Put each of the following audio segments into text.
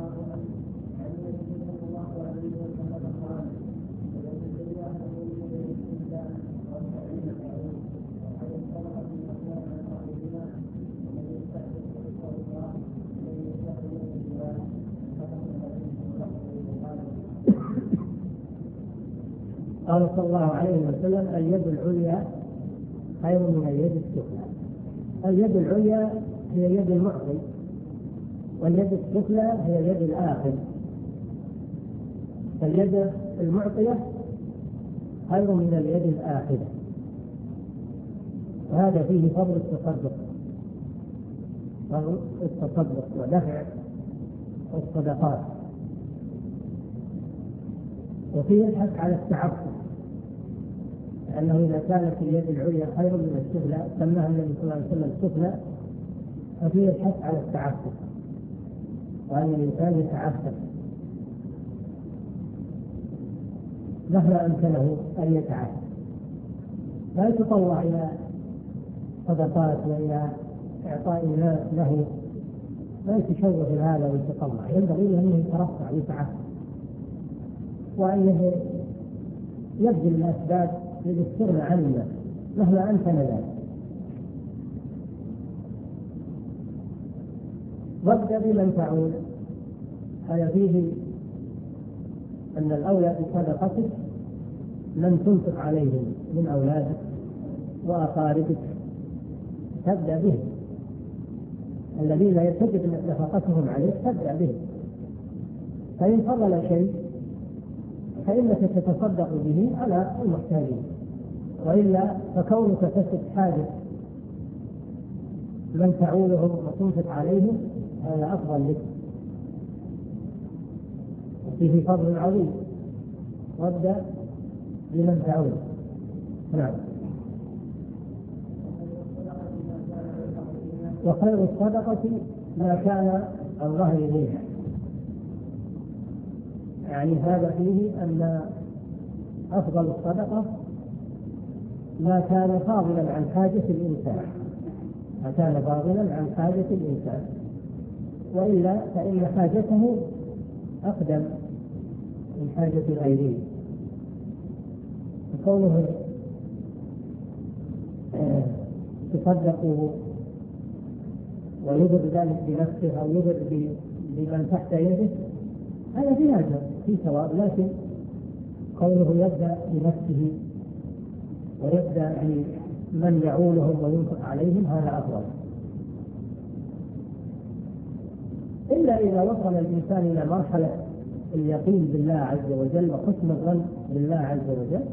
قال صلى الله عليه وسلم: اليد العليا خير من اليد السفلى. اليد العليا هي يد المعطي، واليد السفلى هي يد الآخذ. فاليد المعطية خير من اليد الآخذة، وهذا فيه فضل التصدق ودفع الصدقات، وفيه الحث على التعفف، لأنه إذا كانت اليد العليا خير من السفلى سماها النبي صلى الله عليه وسلم السفلى، ففيه الحث على التعفف وأن الإنسان يتعفف مهما أمكنه أن يتعفف، لا يتطوع إلى صدقات وإلى إعطاء الناس له، لا يتشوف هذا ويتطلع، ينبغي له أنه يترفع ويتعفف، وأنه يبذل الأسباب للاستغنى عن الناس مهما أمكن ذلك. وابدأ بمن تعول، هذا فيه أن الأولى بصدقتك من تنفق عليهم من أولادك وأقاربك، تبدأ به الذين تجب نفقتهم عليك، تبدأ به، فإن فضل شيء فإنك تتصدق به على المحتاجين، وإلا فكونك تسد حاجة من تعولهم وتنفق عليهم هذا أفضل لك، وفيه فضل عظيم. وابدأ بمن تعول. نعم. وخير الصدقة ما كان عن ظهر غيب، يعني هذا فيه أن أفضل الصدقة ما كان فاضلا عن حاجة الإنسان، ما كان فاضلا عن حاجة الإنسان، وإلا فإن حاجته أقدم من حاجة غيره. وكونه تصدقه ويضر ذلك بنفسه أو يضر بمن تحت يده هذا في أجر في ثواب، لكن كونه يبدأ بنفسه ويبدأ بمن يعولهم وينفق عليهم هذا أفضل. إلا إذا وصل الإنسان إلى مرحلة اليقين بالله عز وجل وحسن الظن بالله عز وجل،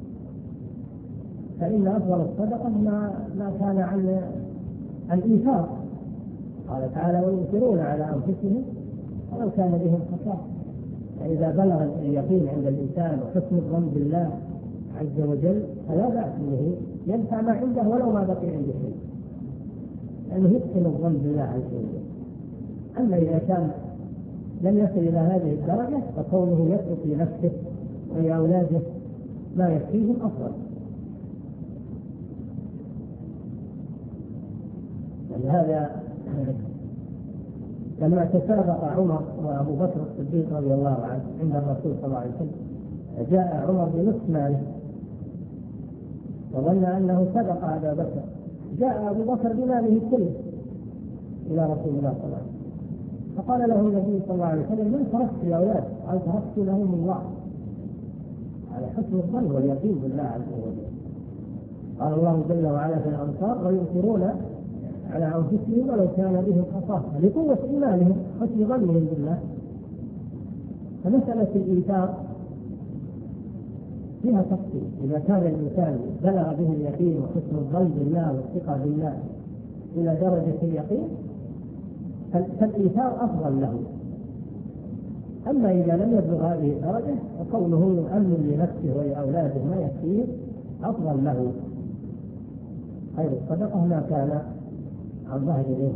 فإن أفضل الصدقة ما كان عن إيثار. قال تعالى: ويؤثرون على أنفسهم ولو كان بهم خصاصة. فإذا بلغ اليقين عند الإنسان وحسن الظن بالله عز وجل فلا بأس به ينفع ما عنده ولو ما بقي عنده شيء، يعني يحسن الظن بالله عز وجل. أما إذا كان لم يصل إلى هذه الدرجة فكونه يترك لنفسه ولأولاده ما يكفيهم أفضل. ولهذا لما تسابق عمر وأبو بكر الصديق رضي الله عنه عند الرسول صلى الله عليه وسلم، جاء عمر بنصف ماله وظن أنه سبق أبا بكر، جاء أبو بكر بماله كله إلى رسول الله صلى الله عليه وسلم، فقال له النبي صلى الله عليه وسلم: من تركت يا أولاد؟ قال: تركت لهم الله. على حسن الظن واليقين بالله عز وجل. قال الله جل وعلا في الأنصار: ويؤثرون على أنفسهم ولو كان بهم خصاصة، لقوة إيمانهم حسن ظنهم بالله. فمسألة الإيثار فيها تفصيل، إذا كان الإنسان بلغ به اليقين وحسن الظن بالله والثقة بالله إلى درجة اليقين فالإيثار أفضل له. أما إذا لم يبلغ هذه الدرجة فكونه يؤمن لنفسه ولأولاده ما يكفيه أفضل له. خير الصدقة ما كان عن ظهر غيب.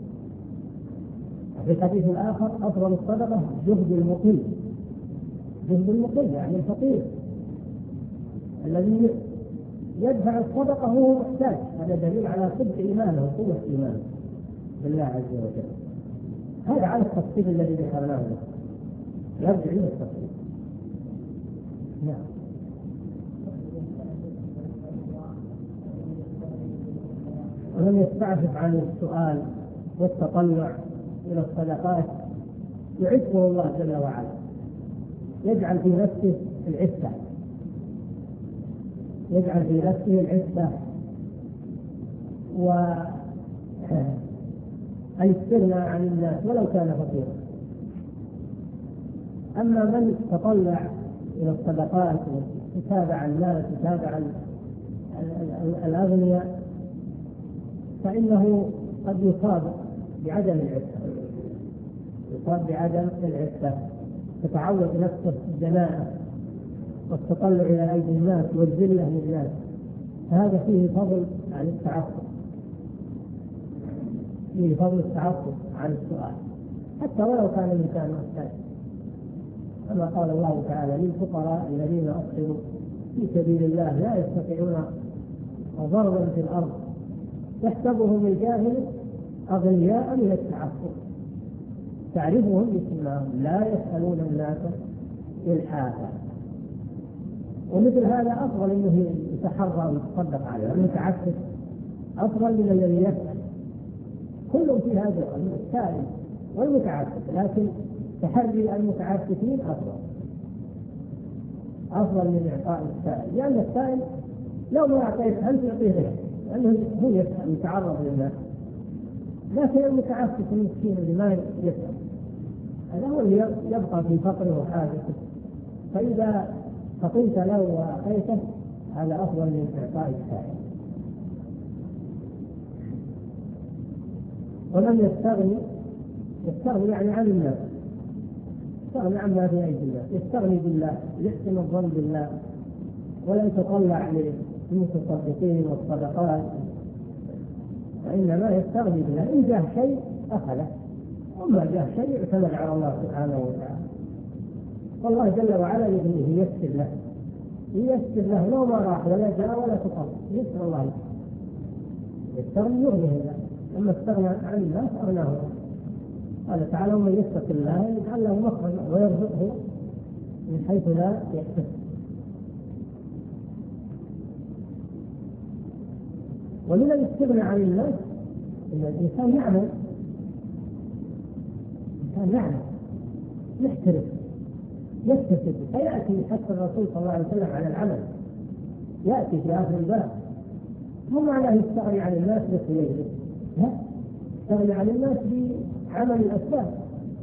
في الحديث الآخر: أفضل الصدقة جهد المقل. جهد المقل يعني الفقير الذي يدفع الصدقة وهو محتاج، هذا دليل على صدق إيمانه وقوة إيمانه بالله عز وجل. هذا على التفصيل الذي ذكرناه، يرجع إلى التفصيل. نعم. ومن يستعفف عن السؤال والتطلع إلى الصدقات يعفه الله جل وعلا، يجعل في نفسه العفة، يجعل في نفسه العفة والاستغناء عن الناس ولو كان فقيرا. أما من تطلع إلى الصدقات وتتابع الناس وتتابع الأغنياء فإنه قد يصاب بعدم العفة، يصاب بعدم العفة، تتعود نفسه الدناءة والتطلع إلى أيدي الناس والذلة للناس، فهذا فيه فضل عن التعفف، فيه فضل التعفف عن السؤال حتى ولو كان الإنسان محتاج، كما قال الله تعالى: للفقراء الذين أحصروا في سبيل الله لا يستطيعون ضربا في الأرض يحسبهم الجاهل أغنياء من التعفف تعرفهم بسيماهم لا يسألون الناس إلحافا. ومثل هذا أفضل أنه يتحرى ويتصدق عليه، المتعفف أفضل من الذي يسأل، كلهم في هذا السائل والمتعفف، لكن تحري المتعففين أفضل من إعطاء السائل، لأن السائل لو ما أعطيت أنت يعطيه غيره لأنه هو يسأل يتعرض للناس، لكن المتعفف المسكين اللي ما يسأل هذا هو اللي يبقى في فقره وحاجته، فإذا فقلت له وأعطيته هذا أفضل من إعطاء السائل. ومن يستغني يعني عن الناس، يستغني عما في أيدي الله، يستغني بالله، يحسن الظن بالله ولا يتطلع للمتصدقين والصدقات، وإنما يستغني بالله. إن جاء شيء أخذه، وما جاء شيء اعتمد على الله سبحانه وتعالى، والله جل وعلا يغنيه، ييسر له لو ما راح ولا جاء ولا تطلع، يسر الله له، يستغني يغنيه الله. أما استغنى عن الناس أغناه الله. قال تعالى: ومن يتق الله يجعل له مخرجا ويرزقه من حيث لا يحتسب. ومن الاستغناء عن الناس ان الانسان يعمل، يحترف يكتسب، فياتي حتى الرسول صلى الله عليه وسلم على العمل، ياتي في اخر الباب، مو معناه يستغني عن الناس بس يجلس، لا، يستغني عن الناس بعمل الاسباب،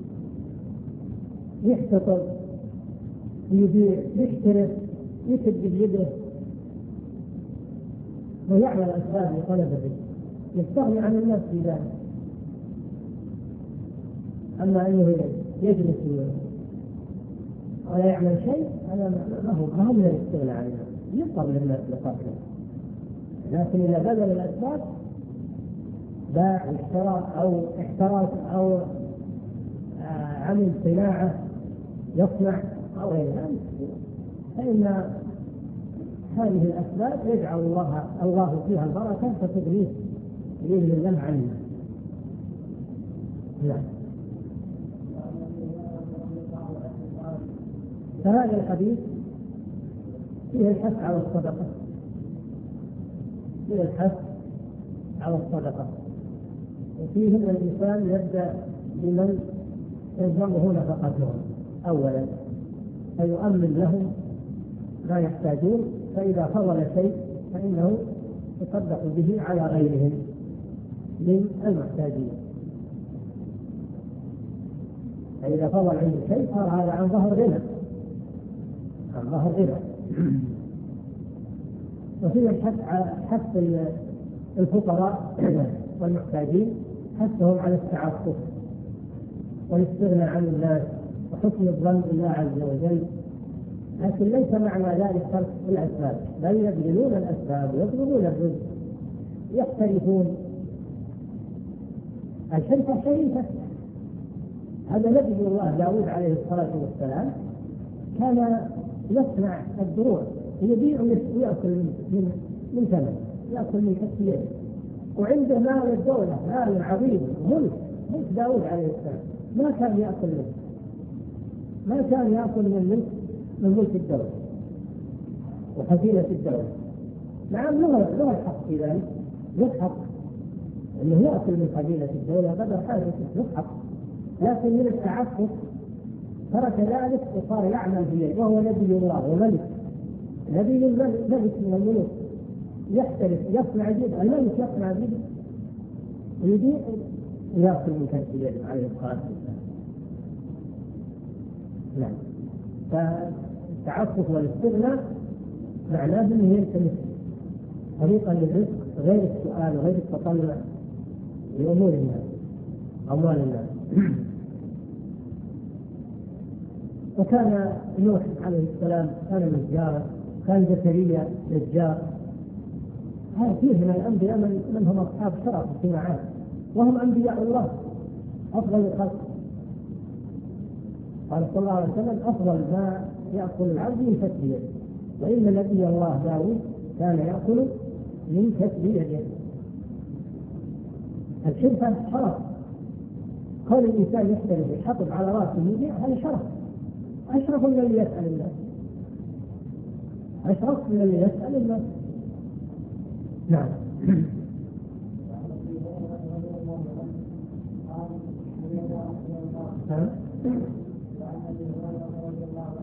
يحتطب، يبيع، يحترف، يكتب بيده ويعمل أسباب لطلب الرزق، يستغني عن الناس في ذلك. أما أنه يجلس ولا يعمل شيء هذا ما هو من الاستغناء عن الناس، يضطر للناس لقتله. لكن إذا بذل الأسباب، باع واشترى أو احترف أو عمل صناعة يصنع أو غير ذلك، فإن هذه الأسباب يجعل الله فيها البركة فتغنيه بإذن الله عنه. نعم. فهذا الحديث فيه الحث على الصدقة، فيه الحث على الصدقة، وفيه أن الإنسان يبدأ بمن يلزمه نفقتهم أولا، فيؤمن لهم ما يحتاجون، فإذا فضل شيء فإنه يصدق به على غيرهم من المحتاجين. فإذا فضل عنده شيء صار هذا عن ظهر غنى، وفيه الحث على حث الفقراء والمحتاجين، حثهم على التعفف والاستغناء عن الناس وحسن الظن بالله عز وجل، لكن ليس معنى ذلك ترك الأسباب، بل يبذلون الأسباب ويطلبون الرزق، يحترفون. الحرفة شريفة، هذا نبي الله داود عليه الصلاة والسلام كان يصنع الدروع، يبيع ويأكل من ثمن، يأكل من كسبه، وعنده مال الدولة، مال عظيم، ملك ملك داود عليه السلام ما كان يأكل منه، ما كان يأكل من ملك الدولة وحفيلة الدولة. نعم له الحق في ذلك، له حق أنه يأكل من حفيلة الدولة قدر حاجته، له حق، لكن من التعفف ترك ذلك وصار يعمل بيده، وهو نبي الله وملك، نبي ملك من الملوك، يحترف يصنع بيده، الملك يصنع بيده يريد يأكل من كف يده عليه الصلاة والسلام. نعم، فالتعفف والاستغناء معناه أنه يلتمس طريقا للرزق غير السؤال وغير التطلع لأمور الناس، أموال الناس. وكان نوح عليه السلام كان نجارا، كان زكريا نجار. هذا فيه من الأنبياء من هم أصحاب شرف في معاد، وهم أنبياء الله أفضل الخلق. قال صلى الله عليه وسلم أفضل ما يأكل العبد من كسب يده، وإن نبي الله داود كان يأكل من كسب يده. الحرفة شرف، كون الإنسان يحترف يحطب على رأسه يبيع هذا شرف، أشرف من اللي يسأل الناس، أشرف من اللي يسأل الناس. نعم.